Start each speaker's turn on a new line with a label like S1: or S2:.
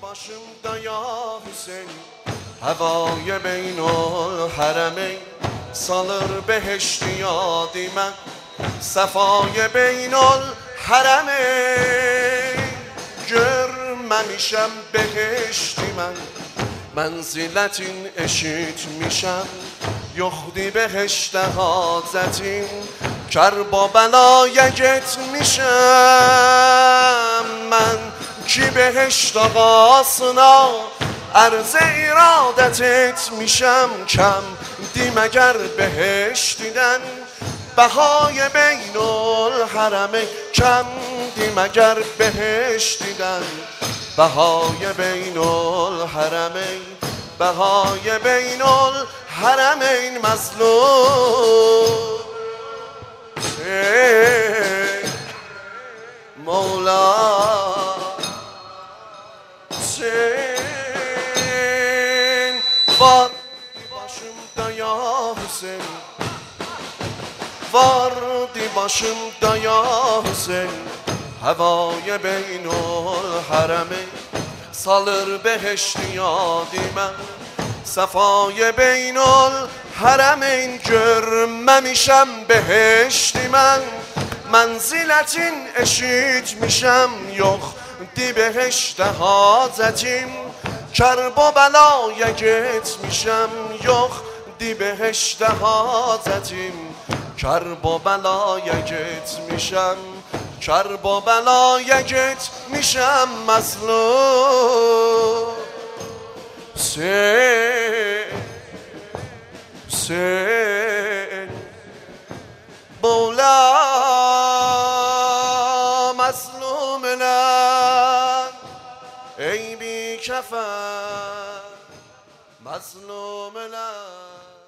S1: başımda ya Hüseyin, havای بین الحرمین salır behişti yadi mən, səfای بین الحرمین görməmişəm behişti mən, mənzilətin eşitmişəm, yoxdur behiştə hacətin, Kərbəlaya getmişəm mən ki behişt ağasına عرض ارادت etmişəm کم دیمگر بهشت دیدن بهای بین الحرمین کم دیمگر بهشت دیدن بهای بین الحرمین بهای بین الحرمین مظلوم مولا var başımda ya Hüseyin, vardı başımda ya Hüseyin, havای بین الحرمین salır behişti yadi mən, səfای بین الحرمین görməmişəm behişti mən, mənzilətin eşitmişəm yox di behiştə hacətim, Kərbəlaya getmişəm yox di behiştə hacətim, Kərbəlaya getmişəm, Kərbəlaya getmişəm məzlum Hüseyin Mevla məzlumunəm ey bi kefər مظلوم